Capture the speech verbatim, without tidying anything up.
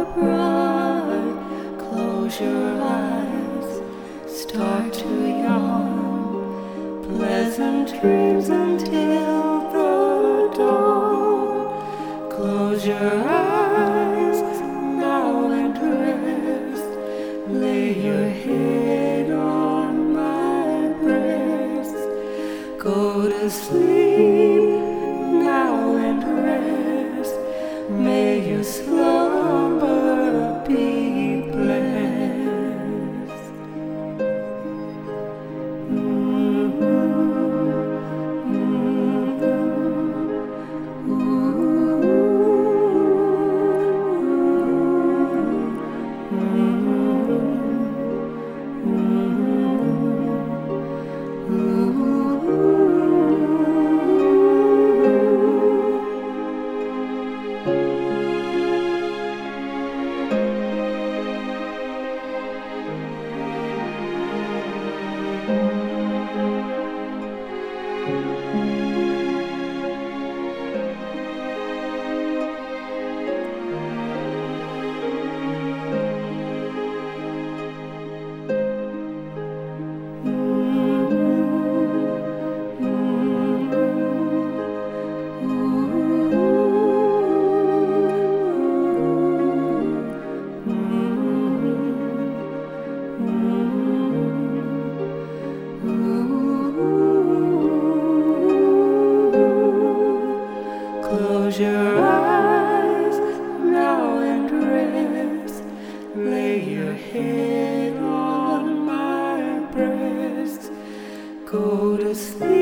bright. Close your eyes, start to yawn. Pleasant dreams until the dawn. Close your eyes now and rest. Lay your head on my breast. Go to sleep now and rest. May your slumber be blessed. Mm-hmm. Mm-hmm. Close your eyes now and rest. Lay your head on my breast. Go to sleep.